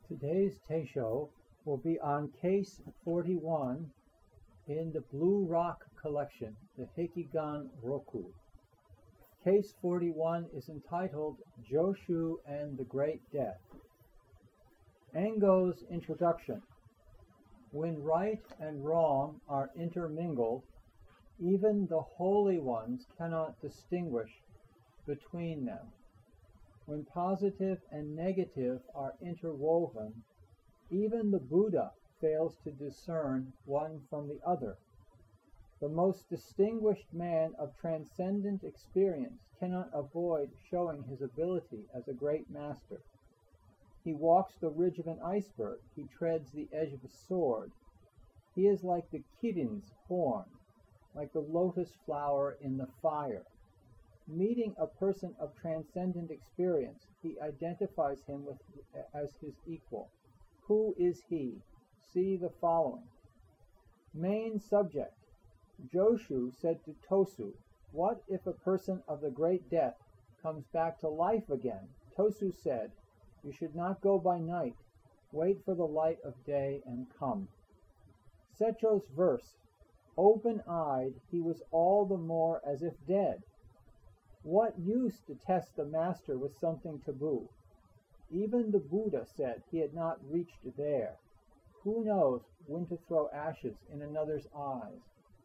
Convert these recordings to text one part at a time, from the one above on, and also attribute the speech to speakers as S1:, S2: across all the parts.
S1: Today's Teisho will be on Case 41 in the Blue Rock collection, the Hekigan Roku. Case 41 is entitled Joshu and the Great Death. Engo's introduction. When right and wrong are intermingled, even the holy ones cannot distinguish between them. When positive and negative are interwoven, even the Buddha fails to discern one from the other. The most distinguished man of transcendent experience cannot avoid showing his ability as a great master. He walks the ridge of an iceberg. He treads the edge of a sword. He is like the kirin's horn, like the lotus flower in the fire. Meeting a person of transcendent experience, he identifies him as his equal. Who is he? See the following. Main subject. Joshu said to Tosu, "What if a person of the great death comes back to life again?" Tosu said, "You should not go by night. Wait for the light of day and come." Secho's verse. Open-eyed, he was all the more as if dead. What use to test the master with something taboo? Even the Buddha said he had not reached there. Who knows when to throw ashes in another's eyes?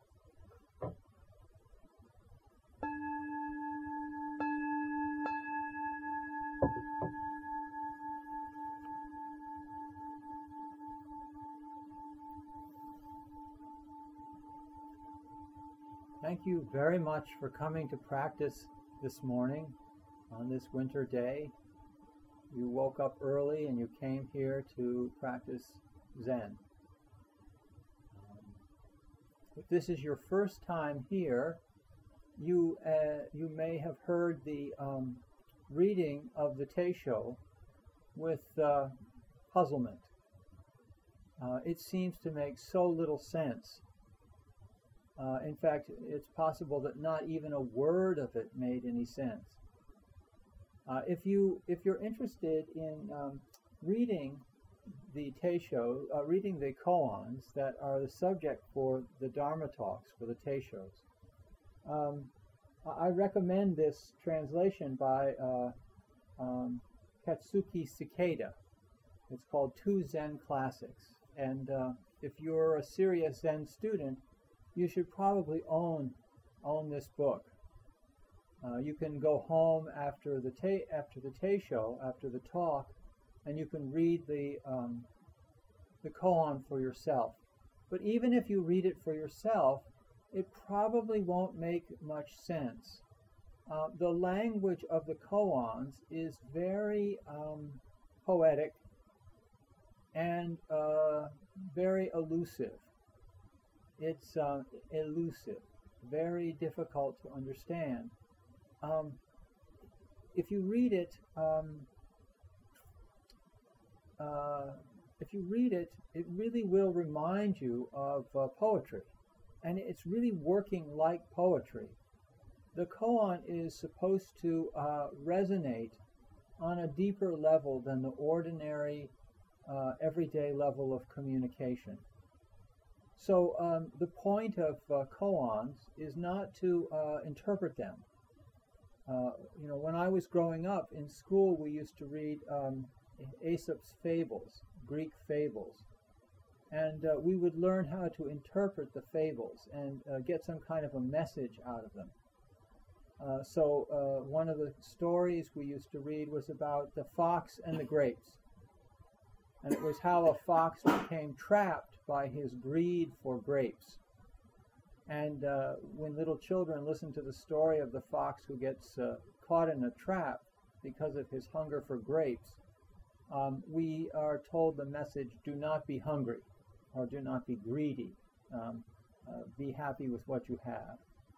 S1: Thank you very much for coming to practice this morning on this winter day. You woke up early and you came here to practice Zen. If this is your first time here, you may have heard the reading of the Teisho with puzzlement. It seems to make so little sense. In fact, it's possible that not even a word of it made any sense. If you're interested in reading the Teisho, reading the koans that are the subject for the Dharma talks, for the Teishos, I recommend this translation by Katsuki Cicada. It's called Two Zen Classics. And if you're a serious Zen student, you should probably own this book. You can go home after the Teisho, after the talk, and you can read the koan for yourself. But even if you read it for yourself, it probably won't make much sense. The language of the koans is very poetic and very elusive. It's elusive, very difficult to understand. If you read it, it really will remind you of poetry, and it's really working like poetry. The koan is supposed to resonate on a deeper level than the ordinary, everyday level of communication. So the point of koans is not to interpret them. When I was growing up in school, we used to read Aesop's fables, Greek fables, and we would learn how to interpret the fables and get some kind of a message out of them. So one of the stories we used to read was about the fox and the grapes. And it was how a fox became trapped by his greed for grapes. And when little children listen to the story of the fox who gets caught in a trap because of his hunger for grapes, we are told the message, do not be hungry, or do not be greedy. Be happy with what you have.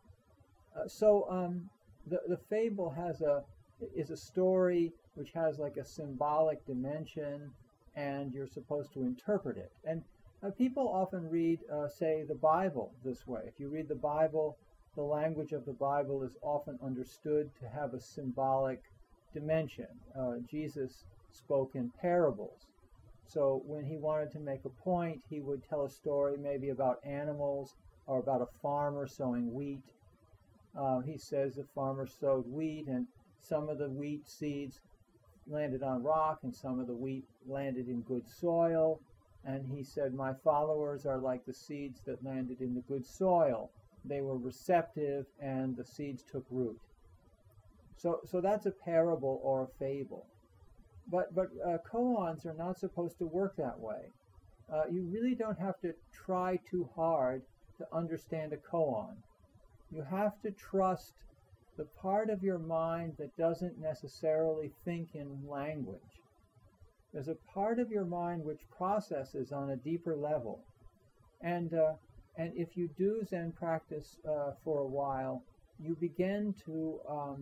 S1: The fable is a story which has like a symbolic dimension, and you're supposed to interpret it. And people often read, say, the Bible this way. If you read the Bible, the language of the Bible is often understood to have a symbolic dimension. Jesus spoke in parables. So when he wanted to make a point, he would tell a story maybe about animals or about a farmer sowing wheat. He says the farmer sowed wheat, and some of the wheat seeds landed on rock, and some of the wheat landed in good soil. And he said, my followers are like the seeds that landed in the good soil. They were receptive, and the seeds took root. So that's a parable or a fable. But koans are not supposed to work that way. You really don't have to try too hard to understand a koan. You have to trust the part of your mind that doesn't necessarily think in language. There's a part of your mind which processes on a deeper level. And if you do Zen practice for a while, you begin to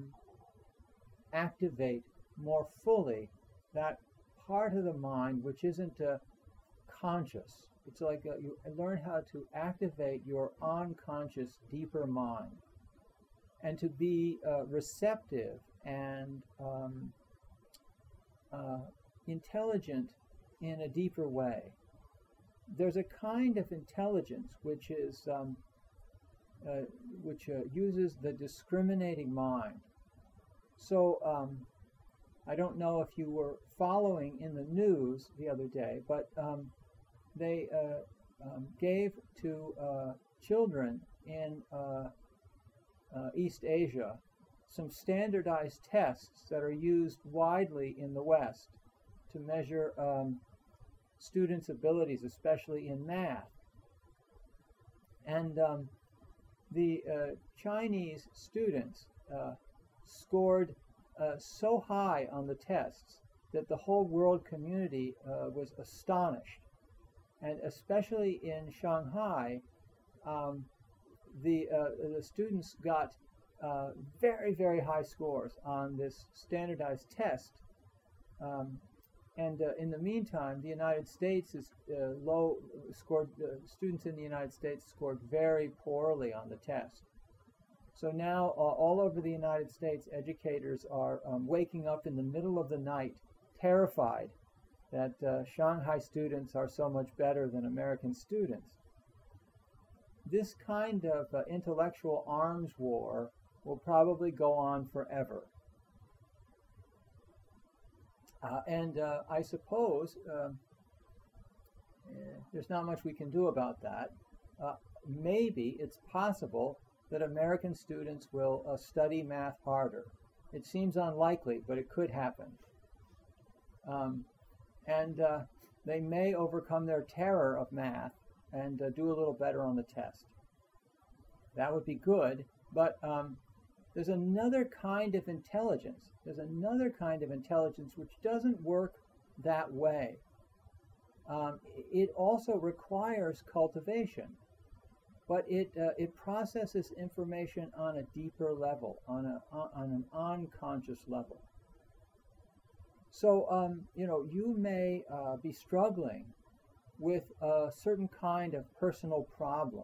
S1: activate more fully that part of the mind which isn't conscious. It's like you learn how to activate your unconscious, deeper mind, and to be receptive and intelligent in a deeper way. There's a kind of intelligence which is uses the discriminating mind. So I don't know if you were following in the news the other day, but they gave to children in East Asia some standardized tests that are used widely in the West to measure students' abilities, especially in math. And the Chinese students scored so high on the tests that the whole world community was astonished. And especially in Shanghai, the students got very, very high scores on this standardized test. And in the meantime, the United States is students in the United States scored very poorly on the test. So now all over the United States, educators are waking up in the middle of the night, terrified that Shanghai students are so much better than American students. This kind of intellectual arms war will probably go on forever. And I suppose there's not much we can do about that. Maybe it's possible that American students will study math harder. It seems unlikely, but it could happen. And they may overcome their terror of math and do a little better on the test. That would be good, but there's another kind of intelligence. There's another kind of intelligence which doesn't work that way. It also requires cultivation, but it processes information on a deeper level, on an unconscious level. So, you may be struggling with a certain kind of personal problem.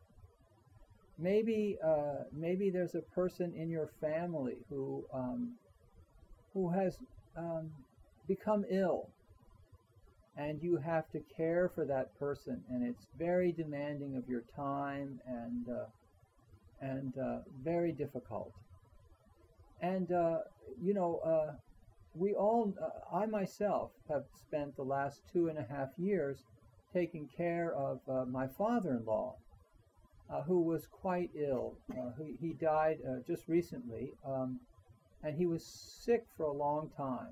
S1: Maybe there's a person in your family who has become ill, and you have to care for that person, and it's very demanding of your time and very difficult. And we all, I myself, have spent the last 2.5 years taking care of my father-in-law, who was quite ill. He died just recently, and he was sick for a long time.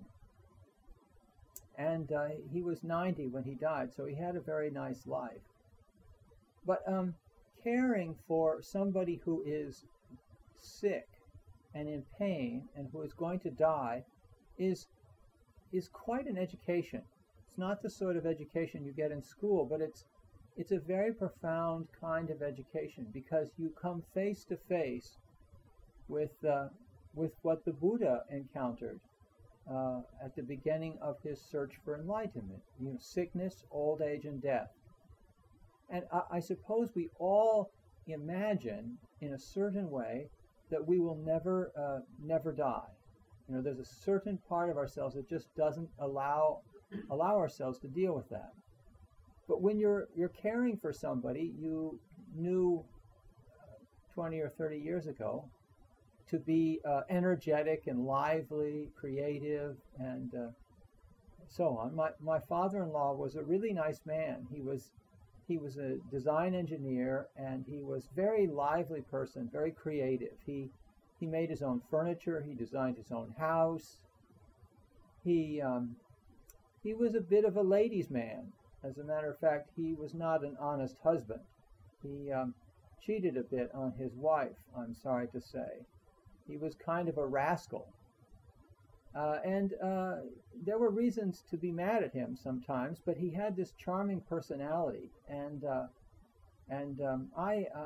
S1: And he was 90 when he died, so he had a very nice life. But caring for somebody who is sick and in pain and who is going to die is quite an education. It's not the sort of education you get in school, but it's a very profound kind of education, because you come face to face with what the Buddha encountered at the beginning of his search for enlightenment. Sickness, old age, and death. And I suppose we all imagine in a certain way that we will never die. There's a certain part of ourselves that just doesn't allow ourselves to deal with that. But when you're caring for somebody you knew 20 or 30 years ago to be energetic and lively, creative, and so on. My father-in-law was a really nice man. He was a design engineer, and he was a very lively person, very creative. He made his own furniture. He designed his own house. He was a bit of a ladies' man. As a matter of fact, he was not an honest husband. He cheated a bit on his wife, I'm sorry to say. He was kind of a rascal. And there were reasons to be mad at him sometimes, but he had this charming personality, and I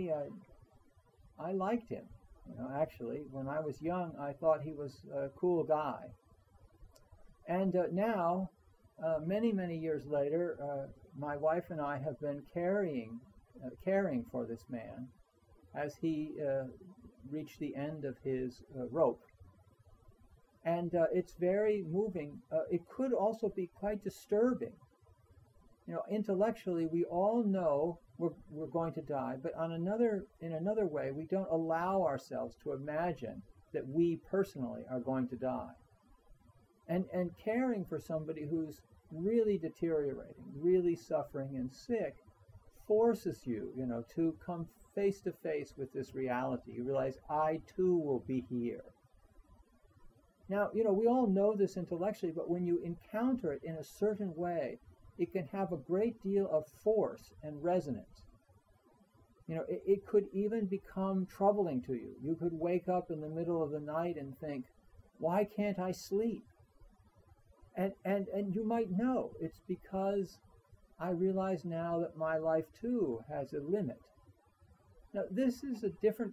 S1: liked him. Actually, when I was young, I thought he was a cool guy. And now, many years later, my wife and I have been caring for this man as he reached the end of his rope. And it's very moving. It could also be quite disturbing. Intellectually, we all know we're going to die, but in another way, we don't allow ourselves to imagine that we personally are going to die. And caring for somebody who's really deteriorating, really suffering and sick, forces you, to come face to face with this reality. You realize, I too will be here. Now, we all know this intellectually, but when you encounter it in a certain way, it can have a great deal of force and resonance. It could even become troubling to you. You could wake up in the middle of the night and think, why can't I sleep? And you might know it's because I realize now that my life too has a limit. Now, this is a different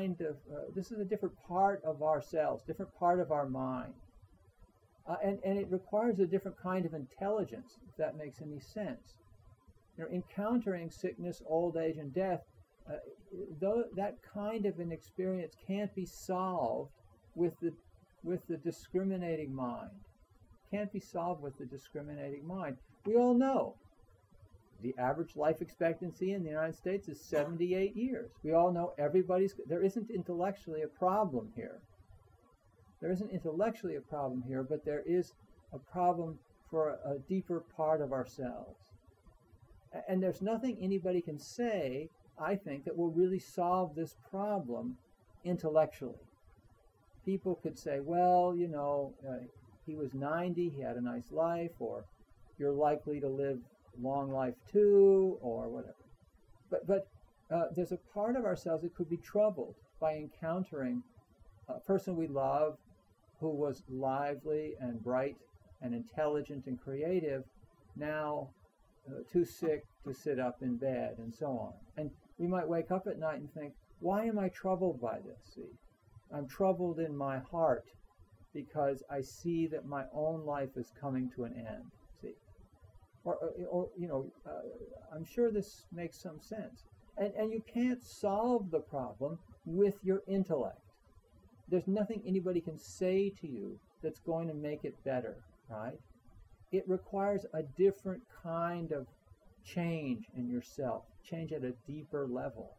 S1: part of ourselves, different part of our mind. And it requires a different kind of intelligence, if that makes any sense. Encountering sickness, old age, and death, though that kind of an experience can't be solved with the discriminating mind. Can't be solved with the discriminating mind. We all know the average life expectancy in the United States is 78 years. We all know there isn't intellectually a problem here. There isn't intellectually a problem here, but there is a problem for a deeper part of ourselves. And there's nothing anybody can say, I think, that will really solve this problem intellectually. People could say, well, he was 90, he had a nice life, or you're likely to live long life too, or whatever. But there's a part of ourselves that could be troubled by encountering a person we love who was lively and bright and intelligent and creative, now too sick to sit up in bed, and so on. And we might wake up at night and think, why am I troubled by this? See, I'm troubled in my heart because I see that my own life is coming to an end. See, or I'm sure this makes some sense. And you can't solve the problem with your intellect. There's nothing anybody can say to you that's going to make it better, right? It requires a different kind of change in yourself, change at a deeper level.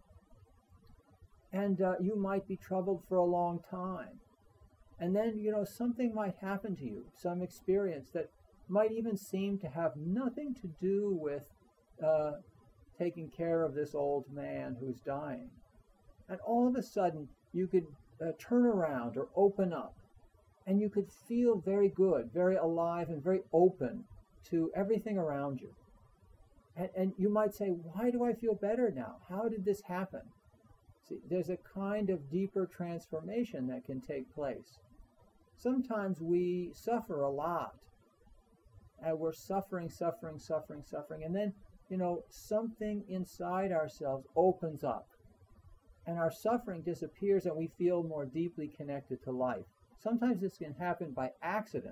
S1: And you might be troubled for a long time. And then, something might happen to you, some experience that might even seem to have nothing to do with taking care of this old man who's dying. And all of a sudden, you could turn around or open up, and you could feel very good, very alive, and very open to everything around you. And you might say, why do I feel better now? How did this happen? See, there's a kind of deeper transformation that can take place. Sometimes we suffer a lot, and we're suffering, and then, something inside ourselves opens up, and our suffering disappears, and we feel more deeply connected to life. Sometimes this can happen by accident.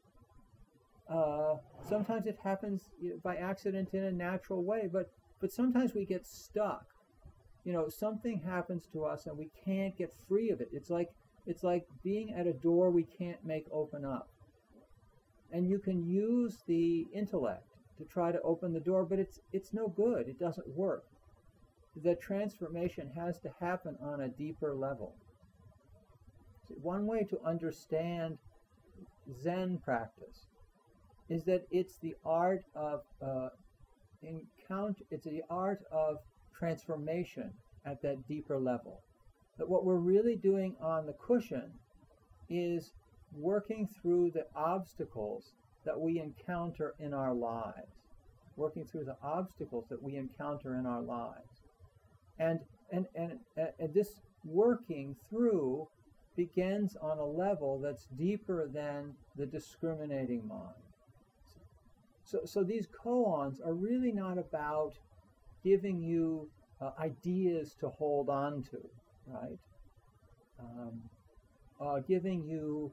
S1: Sometimes it happens by accident in a natural way, but sometimes we get stuck. Something happens to us and we can't get free of it. It's like It's like being at a door we can't make open up. And you can use the intellect to try to open the door, but it's no good. It doesn't work. The transformation has to happen on a deeper level. See, one way to understand Zen practice is that it's the art of it's the art of transformation at that deeper level. That what we're really doing on the cushion is working through the obstacles that we encounter in our lives. Working through the obstacles that we encounter in our lives. And this working through begins on a level that's deeper than the discriminating mind. So these koans are really not about giving you ideas to hold on to, right? Giving you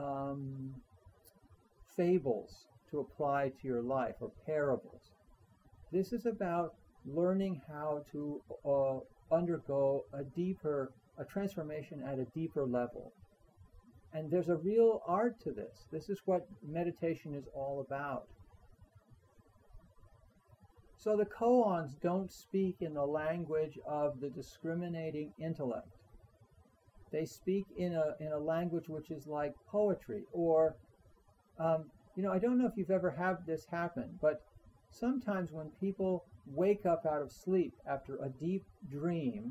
S1: fables to apply to your life, or parables. This is about learning how to undergo a transformation at a deeper level. And there's a real art to this. This is what meditation is all about. So the koans don't speak in the language of the discriminating intellect. They speak in a language which is like poetry, or I don't know if you've ever had this happen, but sometimes when people wake up out of sleep after a deep dream,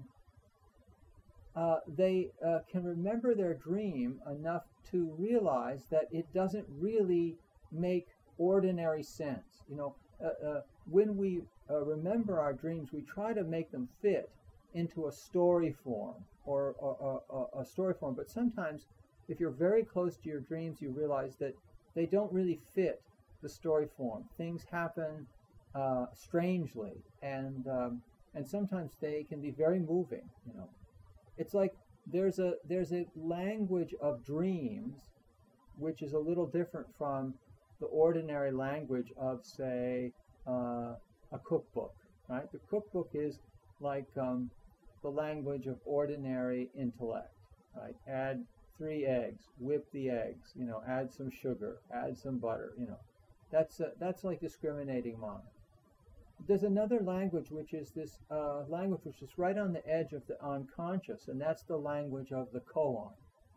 S1: they can remember their dream enough to realize that it doesn't really make ordinary sense. When we remember our dreams, we try to make them fit into a story form, or a story form. But sometimes, if you're very close to your dreams, you realize that they don't really fit the story form. Things happen strangely, and sometimes they can be very moving. It's like there's a language of dreams which is a little different from the ordinary language of, say, a cookbook, right? The cookbook is like the language of ordinary intellect, right? Add 3 eggs, whip the eggs, add some sugar, add some butter, That's like discriminating mind. There's another language which is this language which is right on the edge of the unconscious, and that's the language of the koan.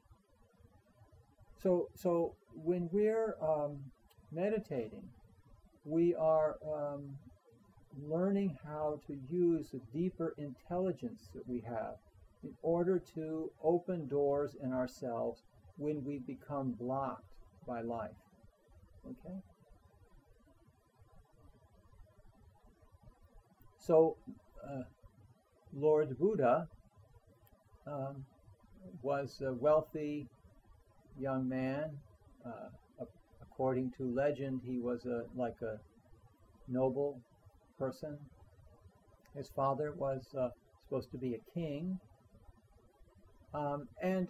S1: So when we're meditating, we are learning how to use the deeper intelligence that we have in order to open doors in ourselves when we become blocked by life. Okay? So, Lord Buddha was a wealthy young man. According to legend, he was like a noble person. His father was supposed to be a king. And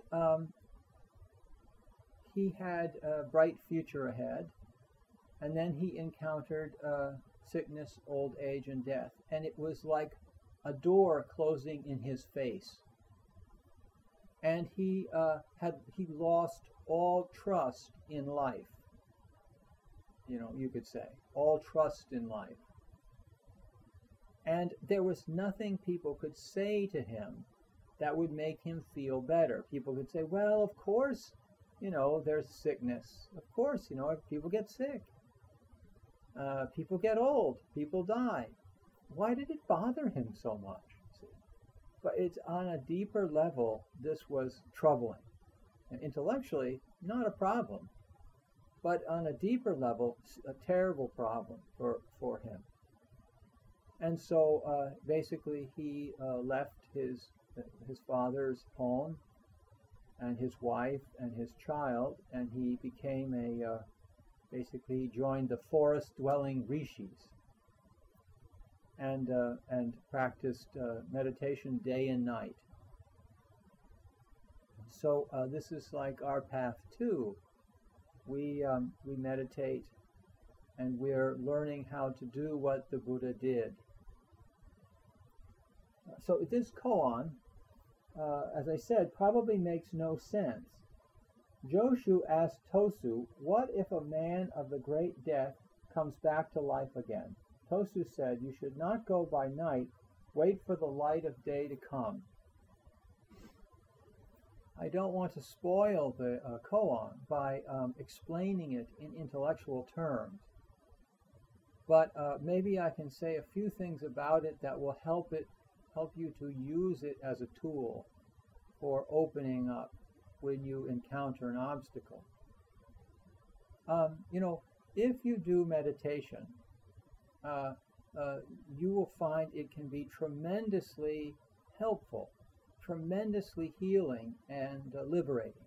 S1: he had a bright future ahead. And then he encountered sickness, old age, and death. And it was like a door closing in his face. And he lost all trust in life. You could say, all trust in life. And there was nothing people could say to him that would make him feel better. People could say, well, of course, there's sickness. Of course, people get sick. People get old. People die. Why did it bother him so much? See? But it's on a deeper level, this was troubling. And intellectually, not a problem. But on a deeper level, a terrible problem for him. And so basically he left his father's home and his wife and his child, and he became basically joined the forest-dwelling rishis and practiced meditation day and night. So this is like our path too. We meditate, and we're learning how to do what the Buddha did. So this koan as I said, probably makes no sense. Joshu asked Tosu, "What if a man of the great death comes back to life again?" Tosu said, "You should not go by night. Wait for the light of day to come." I don't want to spoil the koan by explaining it in intellectual terms, but maybe I can say a few things about it that will help you to use it as a tool for opening up when you encounter an obstacle. If you do meditation, you will find it can be tremendously helpful, tremendously healing and liberating.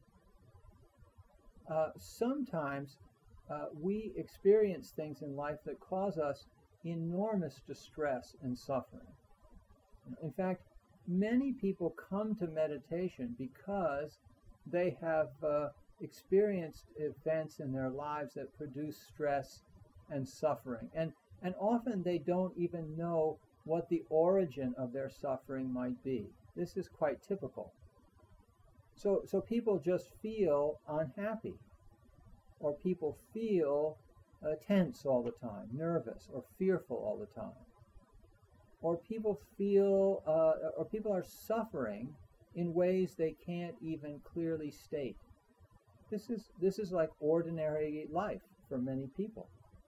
S1: Sometimes we experience things in life that cause us enormous distress and suffering. In fact, many people come to meditation because they have experienced events in their lives that produce stress and suffering. And often they don't even know what the origin of their suffering might be. This is quite typical. So people just feel unhappy, or people feel tense all the time, nervous or fearful all the time. Or people are suffering in ways they can't even clearly state. This is like ordinary life for many people.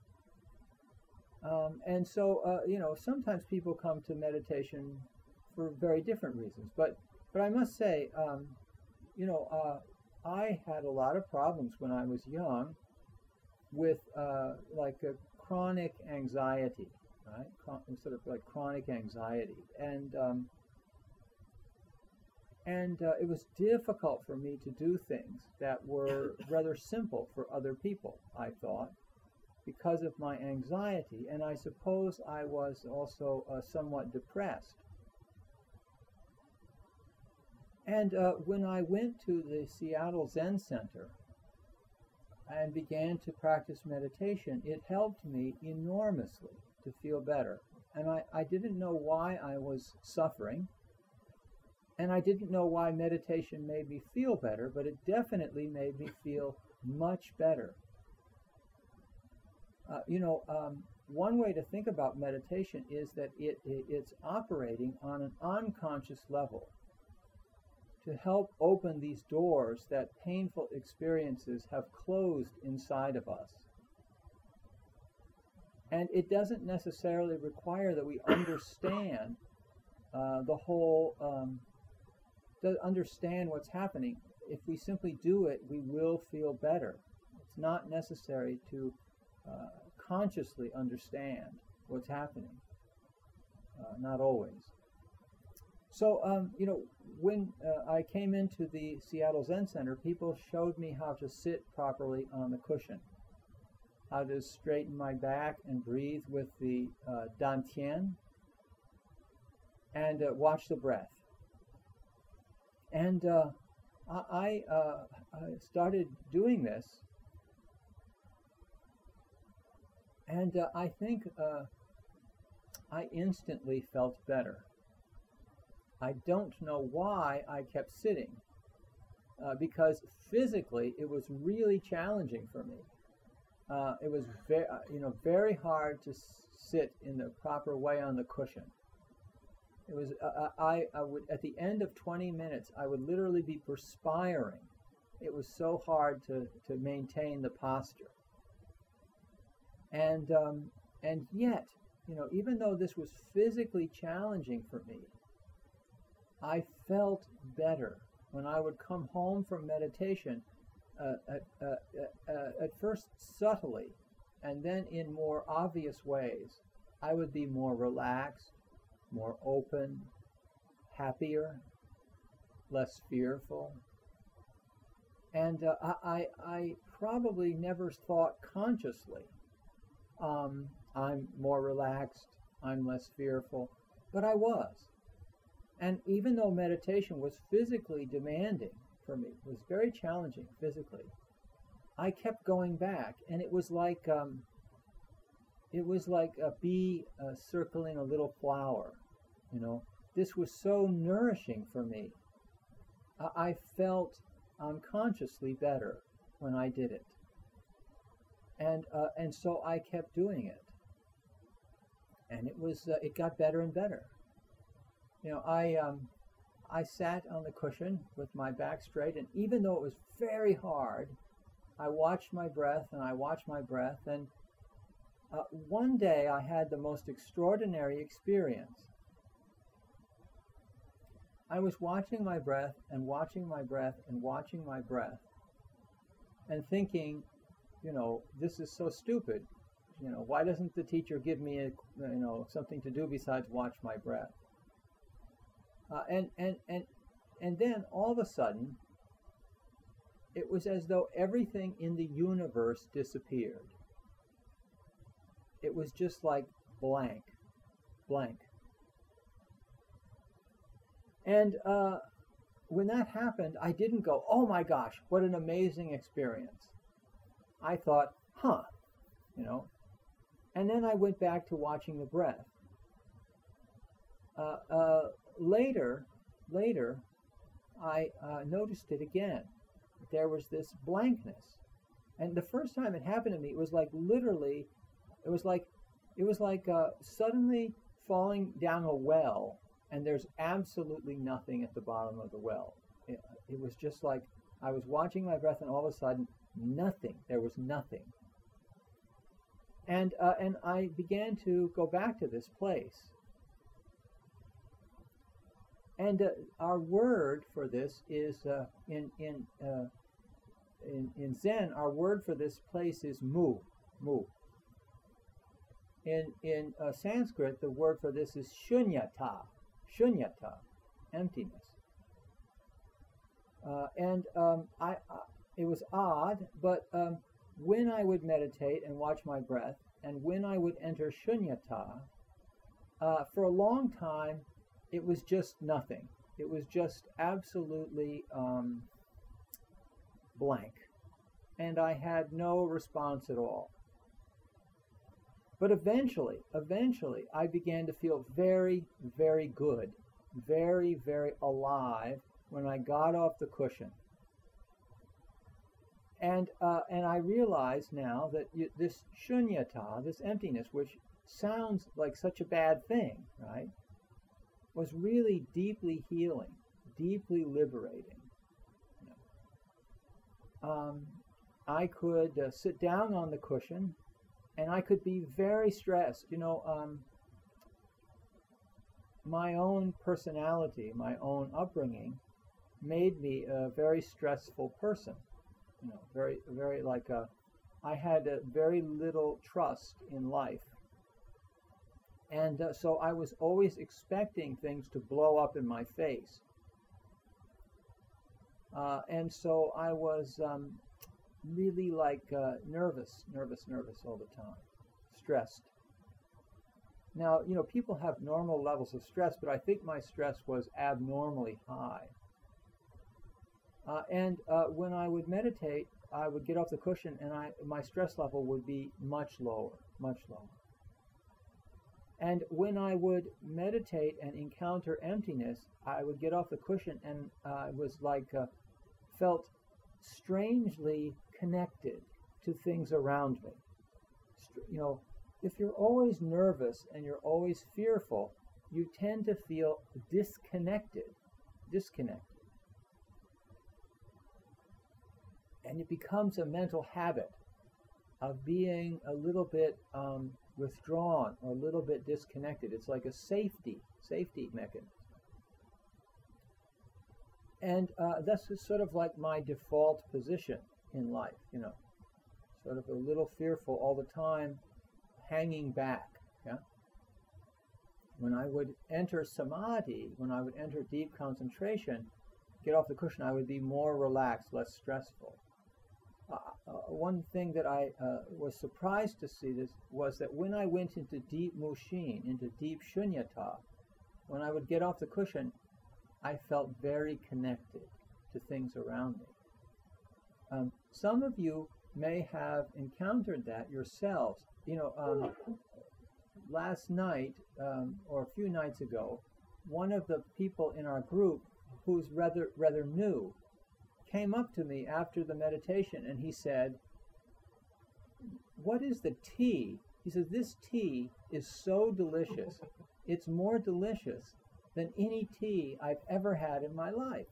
S1: And so sometimes people come to meditation for very different reasons. But I must say, I had a lot of problems when I was young with like a chronic anxiety, right? Sort of like chronic anxiety, and it was difficult for me to do things that were rather simple for other people, I thought, because of my anxiety, and I suppose I was also somewhat depressed. And when I went to the Seattle Zen Center and began to practice meditation, it helped me enormously to feel better. And I didn't know why I was suffering, and I didn't know why meditation made me feel better, but it definitely made me feel much better. One way to think about meditation is that it's operating on an unconscious level to help open these doors that painful experiences have closed inside of us. And it doesn't necessarily require that we understand understand what's happening. If we simply do it, we will feel better. It's not necessary to consciously understand what's happening. Not always. So, when I came into the Seattle Zen Center, people showed me how to sit properly on the cushion, how to straighten my back and breathe with the dantian, and watch the breath. And I started doing this, and I think I instantly felt better. I don't know why I kept sitting, because physically it was really challenging for me. It was very hard to sit in the proper way on the cushion. It was I would, at the end of 20 minutes, I would literally be perspiring. It was so hard to maintain the posture. And yet, even though this was physically challenging for me, I felt better when I would come home from meditation, at first subtly, and then in more obvious ways. I would be more relaxed, more open, happier, less fearful. And I probably never thought consciously, I'm more relaxed, I'm less fearful, but I was. And even though meditation was physically demanding for me, it was very challenging physically, I kept going back, and it was like a bee circling a little flower. This was so nourishing for me I felt unconsciously better when I did it, and so I kept doing it, and it got better and better. I sat on the cushion with my back straight, and even though it was very hard, I watched my breath, and I watched my breath, and one day I had the most extraordinary experience. I was watching my breath and watching my breath and watching my breath and thinking, this is so stupid. Why doesn't the teacher give me something to do besides watch my breath? And then all of a sudden, it was as though everything in the universe disappeared. It was just like blank. And when that happened, I didn't go, oh my gosh, what an amazing experience. I thought, and then I went back to watching the breath. Later, I noticed it again. There was this blankness. And the first time it happened to me, it was like literally, it was like suddenly falling down a well, and there's absolutely nothing at the bottom of the well. It was just like I was watching my breath, and all of a sudden, nothing. There was nothing. And I began to go back to this place. And our word for this is in Zen. Our word for this place is mu. In Sanskrit, the word for this is shunyata, emptiness. It was odd, but when I would meditate and watch my breath, and when I would enter shunyata, for a long time, it was just nothing. It was just absolutely blank. And I had no response at all. But eventually, I began to feel very, very good, very, very alive when I got off the cushion. And I realize now that this shunyata, this emptiness, which sounds like such a bad thing, right, was really deeply healing, deeply liberating. I could sit down on the cushion, and I could be very stressed. My own personality, my own upbringing, made me a very stressful person. Very, very I had very little trust in life. And so I was always expecting things to blow up in my face. And so I was really nervous all the time, stressed. Now, people have normal levels of stress, but I think my stress was abnormally high. And when I would meditate, I would get off the cushion, and my stress level would be much lower. And when I would meditate and encounter emptiness, I would get off the cushion, and I was felt strangely connected to things around me. If you're always nervous and you're always fearful, you tend to feel disconnected. And it becomes a mental habit of being a little bit withdrawn or a little bit disconnected. It's like a safety mechanism. And that's sort of like my default position in life, sort of a little fearful all the time, hanging back. Yeah. When I would enter samadhi, when I would enter deep concentration, get off the cushion, I would be more relaxed, less stressful. One thing that I was surprised to see was that when I went into deep mushin, into deep shunyata, when I would get off the cushion, I felt very connected to things around me. Some of you may have encountered that yourselves. Last night, or a few nights ago, one of the people in our group who's rather new, came up to me after the meditation and he said, "What is the tea?" He says, "This tea is so delicious. It's more delicious than any tea I've ever had in my life."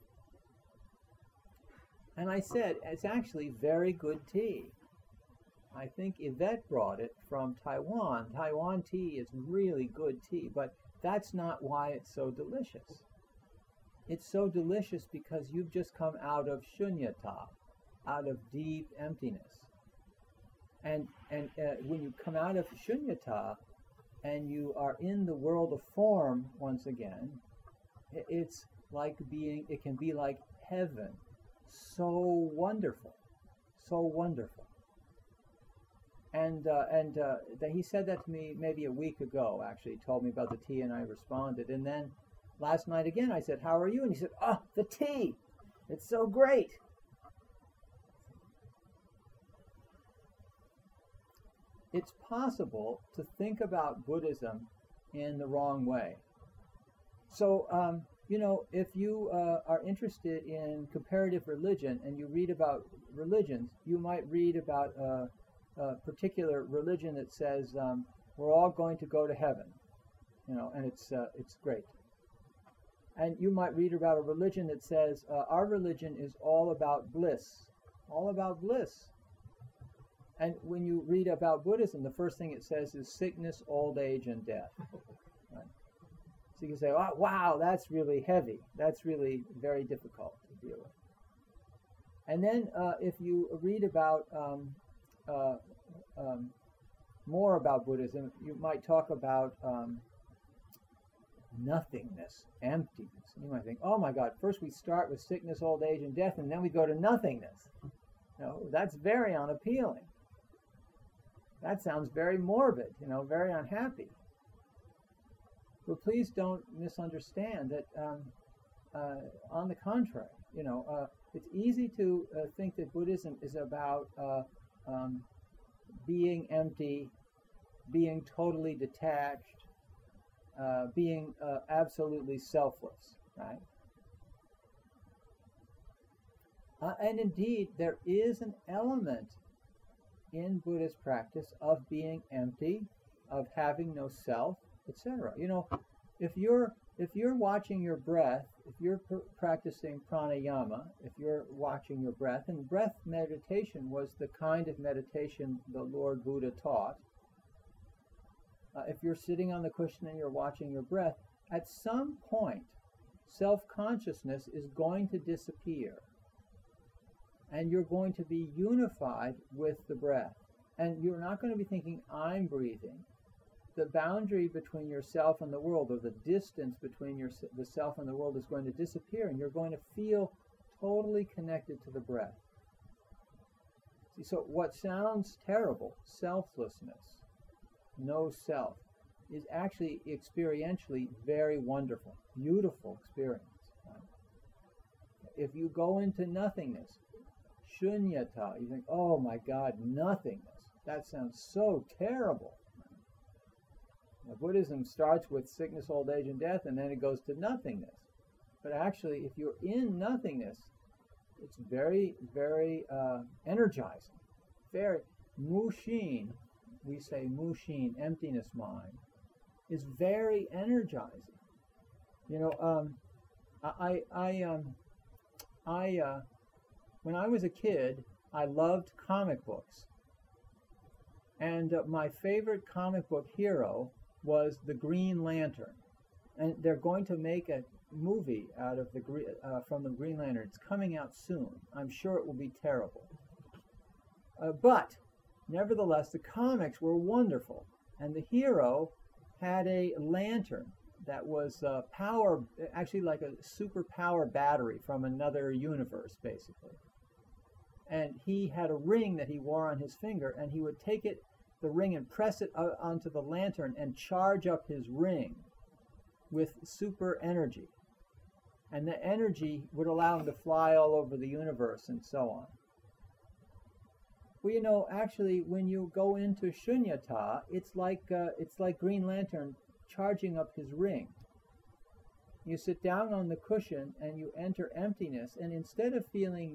S1: And I said, "It's actually very good tea." I think Yvette brought it from Taiwan. Taiwan tea is really good tea, but that's not why it's so delicious. It's so delicious because you've just come out of shunyata, out of deep emptiness. And when you come out of shunyata and you are in the world of form once again, it's like it can be like heaven. So wonderful, so wonderful. And he said that to me maybe a week ago, actually. He told me about the tea and I responded. And then last night again I said, "How are you?" And he said, "Oh, the tea! It's so great!" It's possible to think about Buddhism in the wrong way. So, if you are interested in comparative religion and you read about religions, you might read about a particular religion that says we're all going to go to heaven, and it's great. And you might read about a religion that says our religion is all about bliss, all about bliss. And when you read about Buddhism, the first thing it says is sickness, old age, and death. Right? So you can say, "Oh, wow, that's really heavy. That's really very difficult to deal with." And then if you read about more about Buddhism, you might talk about nothingness, emptiness. And you might think, "Oh my God, first we start with sickness, old age, and death, and then we go to nothingness." No, that's very unappealing. That sounds very morbid, very unhappy. But please don't misunderstand that. On the contrary, it's easy to think that Buddhism is about being empty, being totally detached, being absolutely selfless, right? And indeed, there is an element in Buddhist practice of being empty, of having no self, etc. If you're watching your breath, if you're practicing pranayama, if you're watching your breath, and breath meditation was the kind of meditation the Lord Buddha taught. If you're sitting on the cushion and you're watching your breath, at some point, self-consciousness is going to disappear. And you're going to be unified with the breath. And you're not going to be thinking, "I'm breathing." The boundary between yourself and the world, or the distance between the self and the world, is going to disappear, and you're going to feel totally connected to the breath. See, so what sounds terrible, selflessness, no self, is actually experientially very wonderful, beautiful experience. Right? If you go into nothingness, shunyata, you think, "Oh my God, nothingness. That sounds so terrible." Now, Buddhism starts with sickness, old age, and death, and then it goes to nothingness. But actually, if you're in nothingness, it's very, very energizing. Very mushin, we say mushin, emptiness mind, is very energizing. When I was a kid, I loved comic books. And my favorite comic book hero was the Green Lantern. And they're going to make a movie out of from the Green Lantern. It's coming out soon. I'm sure it will be terrible. But nevertheless, the comics were wonderful. And the hero had a lantern that was actually like a superpower battery from another universe, basically. And he had a ring that he wore on his finger, and he would take the ring and press it onto the lantern and charge up his ring with super energy. And the energy would allow him to fly all over the universe and so on. Well, actually, when you go into shunyata, it's like Green Lantern charging up his ring. You sit down on the cushion and you enter emptiness, and instead of feeling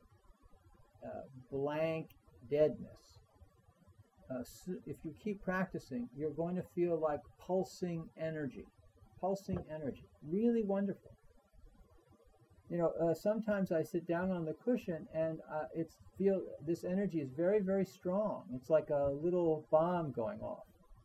S1: blank deadness, if you keep practicing, you're going to feel like pulsing energy, really wonderful. Sometimes I sit down on the cushion and this energy is very, very strong. It's like a little bomb going off.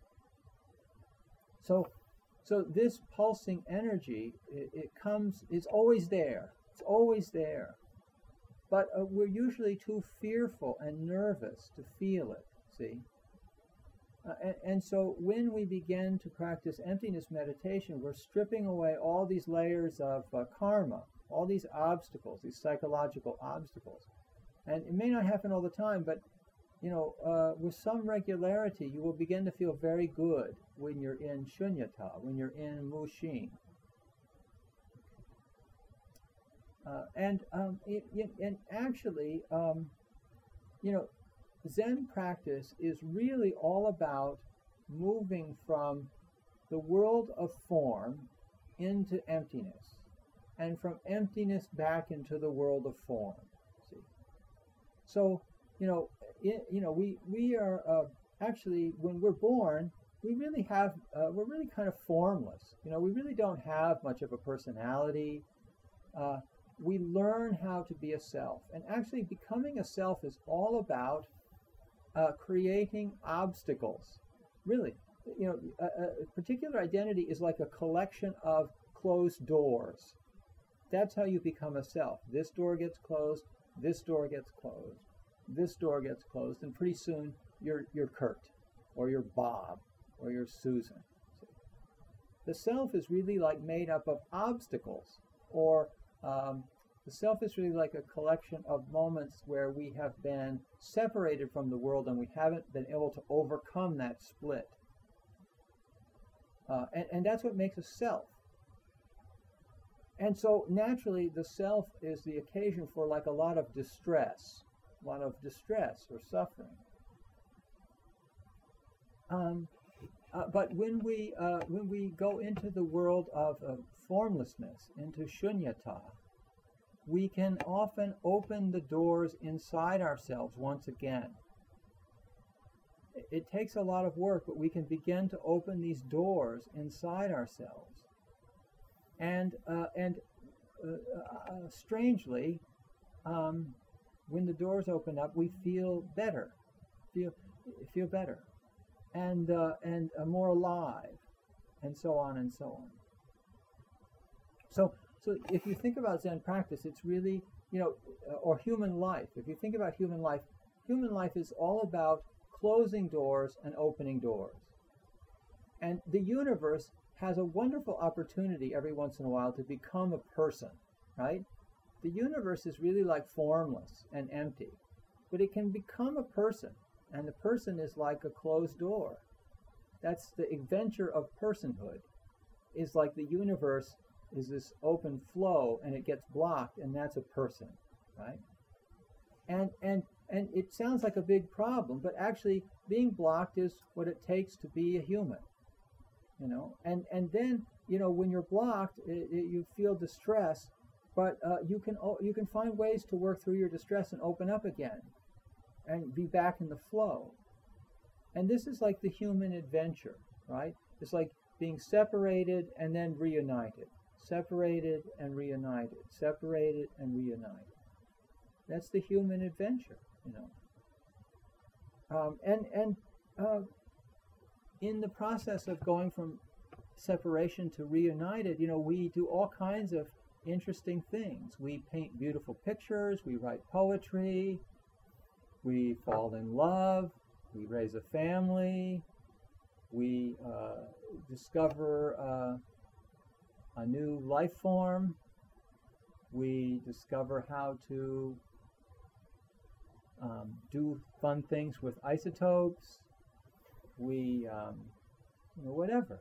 S1: So this pulsing energy, it's always there. It's always there. But we're usually too fearful and nervous to feel it, see? And so when we begin to practice emptiness meditation, we're stripping away all these layers of karma, all these obstacles, these psychological obstacles. And it may not happen all the time, but with some regularity, you will begin to feel very good when you're in shunyata, when you're in mushin. And actually, Zen practice is really all about moving from the world of form into emptiness, and from emptiness back into the world of form. See, so we are actually, when we're born, we're really kind of formless. We really don't have much of a personality. We learn how to be a self, and actually becoming a self is all about creating obstacles. Really, a particular identity is like a collection of closed doors. That's how you become a self. This door gets closed, this door gets closed, this door gets closed, and pretty soon you're Kurt, or you're Bob, or you're Susan. The self is really like made up of obstacles, or the self is really like a collection of moments where we have been separated from the world and we haven't been able to overcome that split. And that's what makes a self. And so naturally the self is the occasion for like a lot of distress or suffering. But when we go into the world of formlessness, into shunyata, we can often open the doors inside ourselves once again. It takes a lot of work, but we can begin to open these doors inside ourselves. And strangely, when the doors open up, we feel better, feel better, and more alive, and so on and so on. So if you think about Zen practice, it's really, or human life. If you think about human life is all about closing doors and opening doors. And the universe has a wonderful opportunity every once in a while to become a person, right? The universe is really like formless and empty, but it can become a person, and the person is like a closed door. That's the adventure of personhood, is like the universe is this open flow and it gets blocked, and that's a person, right? And it sounds like a big problem, but actually being blocked is what it takes to be a human, and then when you're blocked, you feel distress, but you can find ways to work through your distress and open up again and be back in the flow. And this is like the human adventure, right? It's like being separated and then reunited. Separated and reunited, separated and reunited. That's the human adventure, in the process of going from separation to reunited, we do all kinds of interesting things. We paint beautiful pictures, we write poetry, we fall in love, we raise a family, we discover a new life form. We discover how to do fun things with isotopes. We, whatever.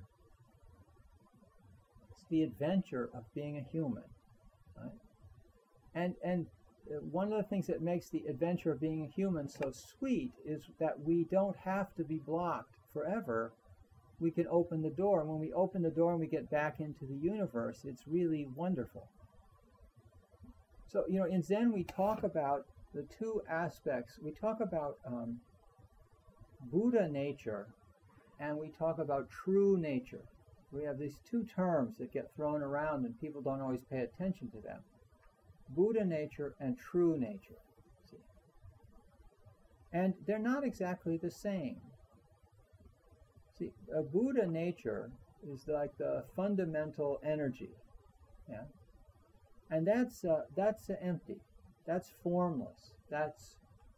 S1: It's the adventure of being a human, right? And one of the things that makes the adventure of being a human so sweet is that we don't have to be blocked forever we can open the door. And when we open the door and we get back into the universe, it's really wonderful. So, in Zen we talk about the two aspects. We talk about Buddha nature and we talk about true nature. We have these two terms that get thrown around and people don't always pay attention to them. Buddha nature and true nature. See? And they're not exactly the same. See, a Buddha nature is like the fundamental energy, yeah? And that's empty. That's formless. That's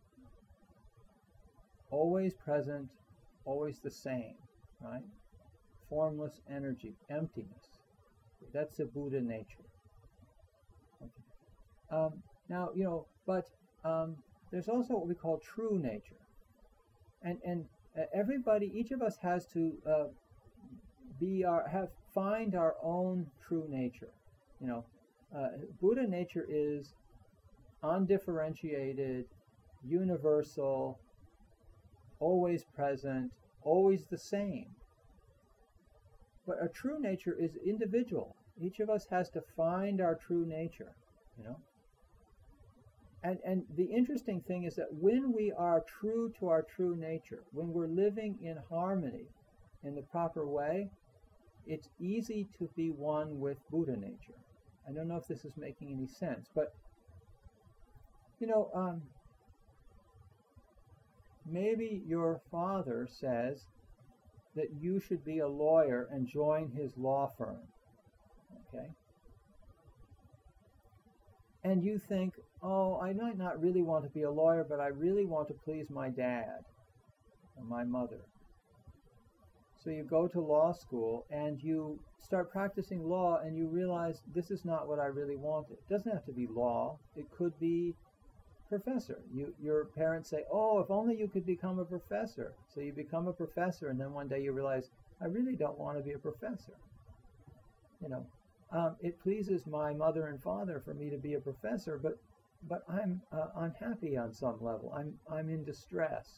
S1: always present, always the same, right? Formless energy, emptiness. That's the Buddha nature. Okay. Now, but there's also what we call true nature. And everybody, each of us has to find our own true nature. Buddha nature is undifferentiated, universal, always present, always the same. But a true nature is individual. Each of us has to find our true nature, And the interesting thing is that when we are true to our true nature, when we're living in harmony in the proper way, it's easy to be one with Buddha nature. I don't know if this is making any sense, but maybe your father says that you should be a lawyer and join his law firm, okay? And you think, oh, I might not really want to be a lawyer, but I really want to please my dad or my mother. So you go to law school and you start practicing law and you realize this is not what I really wanted. It doesn't have to be law. It could be professor. Your parents say, oh, if only you could become a professor. So you become a professor and then one day you realize, I really don't want to be a professor. It pleases my mother and father for me to be a professor, but I'm unhappy on some level. I'm in distress.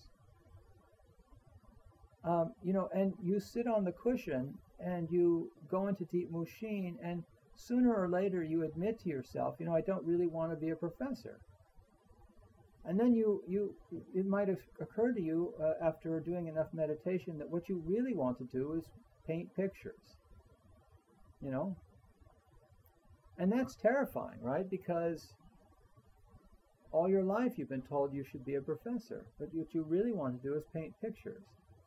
S1: And you sit on the cushion and you go into deep mushin, and sooner or later you admit to yourself, I don't really want to be a professor. And then it might have occurred to you after doing enough meditation that what you really want to do is paint pictures. And that's terrifying, right? Because all your life you've been told you should be a professor, but what you really want to do is paint pictures.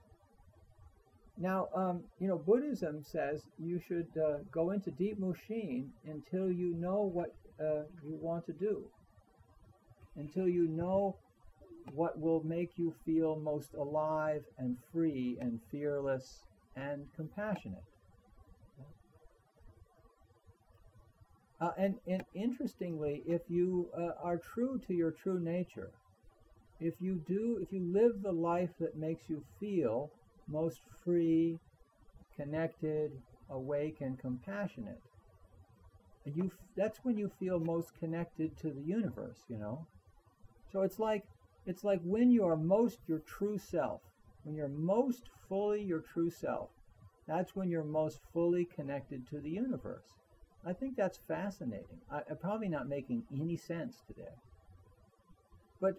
S1: Now, Buddhism says you should go into deep mushin until you know what you want to do, until you know what will make you feel most alive and free and fearless and compassionate. And interestingly, if you are true to your true nature, if you live the life that makes you feel most free, connected, awake, and compassionate, that's when you feel most connected to the universe, So it's like when you are most your true self, when you're most fully your true self, that's when you're most fully connected to the universe. I think that's fascinating. I'm probably not making any sense today. But,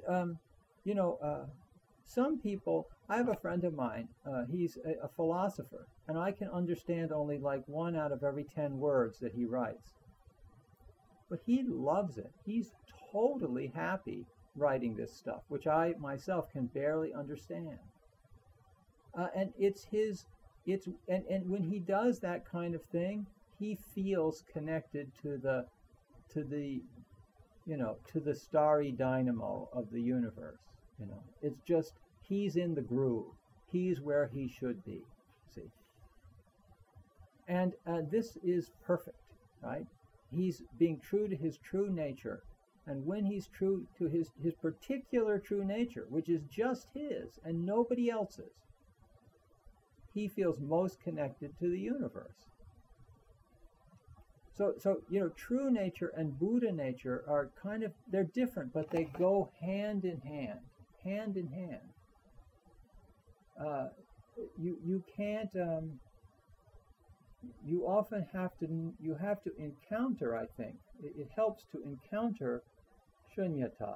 S1: some people, I have a friend of mine, he's a philosopher, and I can understand only like 1 out of every 10 words that he writes. But he loves it. He's totally happy writing this stuff, which I myself can barely understand. And and when he does that kind of thing, he feels connected to the starry dynamo of the universe. It's just, he's in the groove. He's where he should be, see. And this is perfect, right? He's being true to his true nature. And when he's true to his particular true nature, which is just his and nobody else's, he feels most connected to the universe. So true nature and Buddha nature are they're different, but they go hand in hand. you can't. You often have to encounter. I think it helps to encounter shunyata.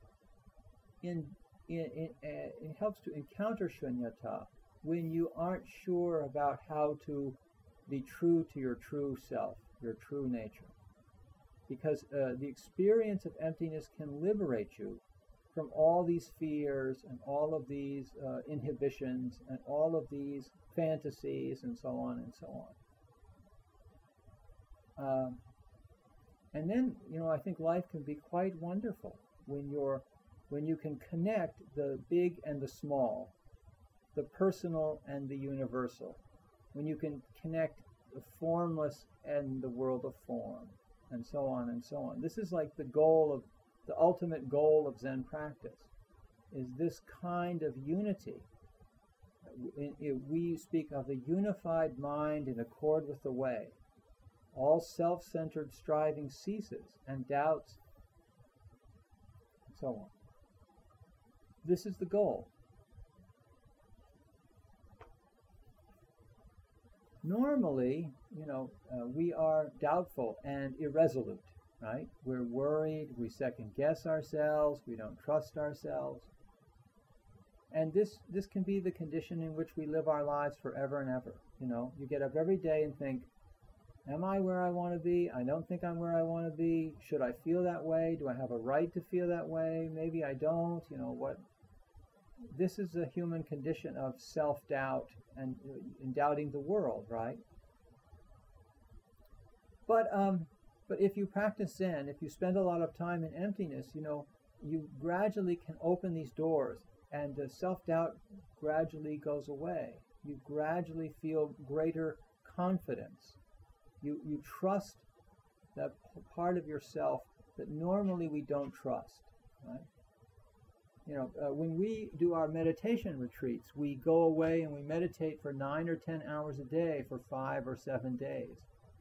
S1: It helps to encounter shunyata when you aren't sure about how to be true to your true self, your true nature. Because the experience of emptiness can liberate you from all these fears and all of these inhibitions and all of these fantasies and so on and so on. And then, I think life can be quite wonderful when you can connect the big and the small, the personal and the universal, when you can connect the formless and the world of form, and so on and so on. This is like the ultimate goal of Zen practice, is this kind of unity. We speak of the unified mind in accord with the way. All self-centered striving ceases, and doubts, and so on. This is the goal. Normally, we are doubtful and irresolute, right? We're worried, we second guess ourselves, we don't trust ourselves. And this can be the condition in which we live our lives forever and ever. You get up every day and think, am I where I want to be? I don't think I'm where I want to be. Should I feel that way? Do I have a right to feel that way? Maybe I don't. What? This is a human condition of self-doubt and doubting the world, right? But if you practice Zen, if you spend a lot of time in emptiness, you gradually can open these doors, and the self-doubt gradually goes away. You gradually feel greater confidence. You trust that part of yourself that normally we don't trust, right? When we do our meditation retreats, we go away and we meditate for 9 or 10 hours a day for 5 or 7 days.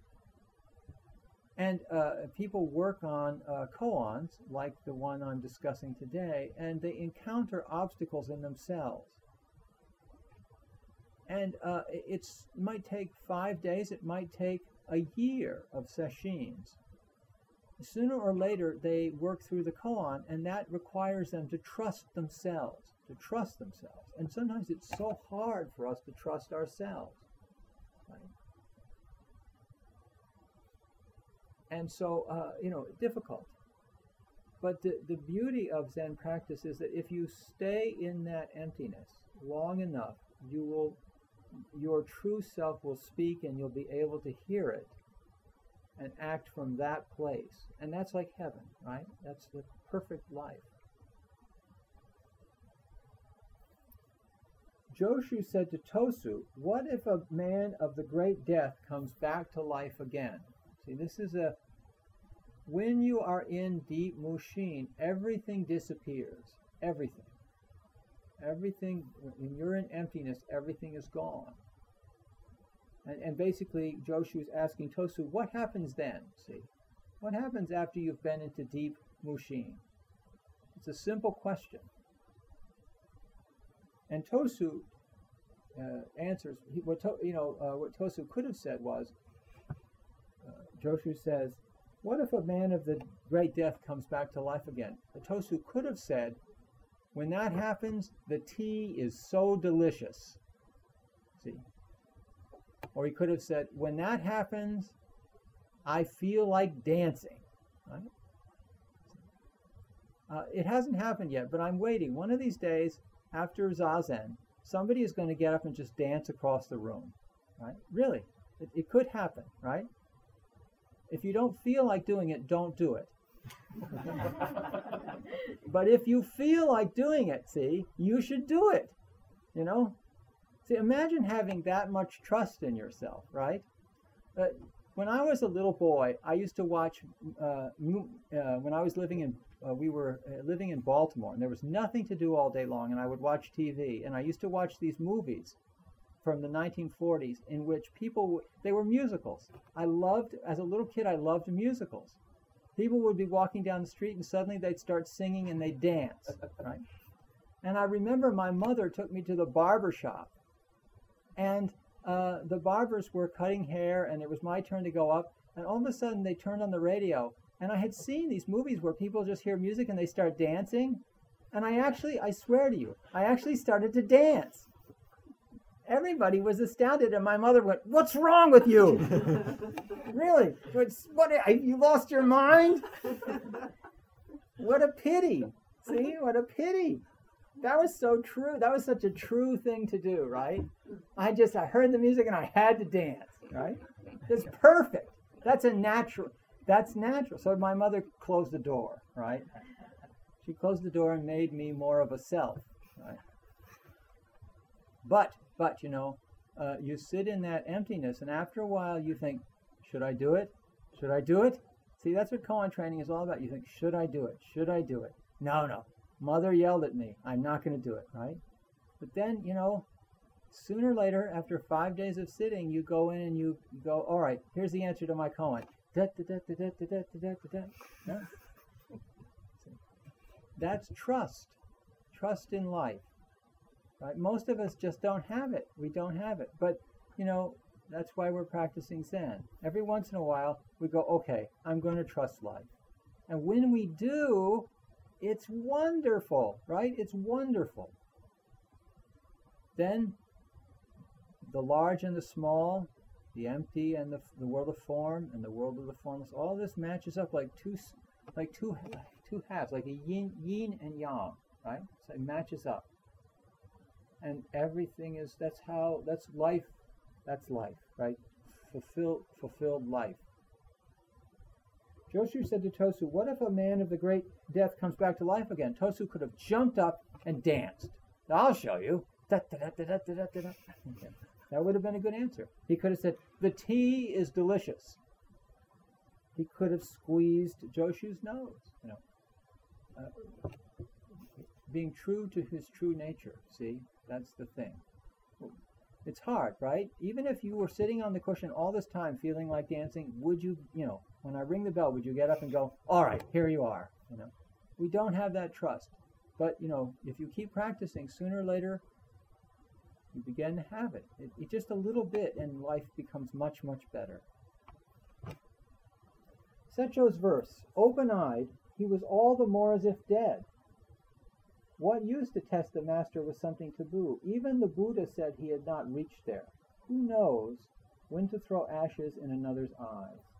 S1: And people work on koans, like the one I'm discussing today, and they encounter obstacles in themselves. And it might take 5 days, it might take a year of sesshin. Sooner or later, they work through the koan, and that requires them to trust themselves, And sometimes it's so hard for us to trust ourselves, right? And so, difficult. But the beauty of Zen practice is that if you stay in that emptiness long enough, your true self will speak, and you'll be able to hear it and act from that place. And that's like heaven, right? That's the perfect life. Joshu said to Tosu, "What if a man of the great death comes back to life again?" See, this is when you are in deep mushin, everything disappears. Everything. When you're in emptiness, everything is gone. And basically, Joshu is asking Tosu, what happens then? See, what happens after you've been into deep mushin? It's a simple question. And Tosu answers. What Tosu could have said was, Joshu says, "What if a man of the great death comes back to life again?" But Tosu could have said, "When that happens, the tea is so delicious." See. Or he could have said, "When that happens, I feel like dancing." Right? It hasn't happened yet, but I'm waiting. One of these days, after Zazen, somebody is going to get up and just dance across the room. Right? Really, it could happen, right? If you don't feel like doing it, don't do it. But if you feel like doing it, see, you should do it. See, imagine having that much trust in yourself, right? When I was a little boy, I used to watch, when I was we were living in Baltimore, and there was nothing to do all day long, and I would watch TV, and I used to watch these movies from the 1940s in which they were musicals. As a little kid, I loved musicals. People would be walking down the street, and suddenly they'd start singing and they'd dance, right? And I remember my mother took me to the barber shop, And the barbers were cutting hair, and it was my turn to go up. And all of a sudden, they turned on the radio, and I had seen these movies where people just hear music and they start dancing. And I swear to you, I actually started to dance. Everybody was astounded, and my mother went, "What's wrong with you?" Really? What? You lost your mind? What a pity. See, what a pity. That was so true. That was such a true thing to do, right? I heard the music and I had to dance, right? It's perfect. That's natural. So my mother closed the door, right? She closed the door and made me more of a self, right? But you sit in that emptiness, and after a while you think, should I do it? Should I do it? See, that's what koan training is all about. You think, should I do it? Should I do it? No. Mother yelled at me. I'm not going to do it, right? But then, sooner or later, after 5 days of sitting, you go in and you go, all right, here's the answer to my koan. No? That's trust. Trust in life. Right? Most of us just don't have it. We don't have it. But, that's why we're practicing Zen. Every once in a while, we go, okay, I'm going to trust life. And when we do, it's wonderful, right? It's wonderful. Then, the large and the small, the empty and the world of form and the world of the formless, all this matches up like two halves, like a yin and yang, right? So it matches up. And everything that's life, right? Fulfilled life. Joshu said to Tosu, what if a man of the great death comes back to life again? Tosu could have jumped up and danced. I'll show you. That would have been a good answer. He could have said, the tea is delicious. He could have squeezed Joshu's nose. Being true to his true nature. See, that's the thing. It's hard, right? Even if you were sitting on the cushion all this time feeling like dancing, would you, when I ring the bell, would you get up and go, all right, here you are? We don't have that trust. But, if you keep practicing, sooner or later, you begin to have it. It just a little bit, and life becomes much, much better. Secho's verse, open-eyed, he was all the more as if dead. What use to test the master with something taboo? Even the Buddha said he had not reached there. Who knows when to throw ashes in another's eyes?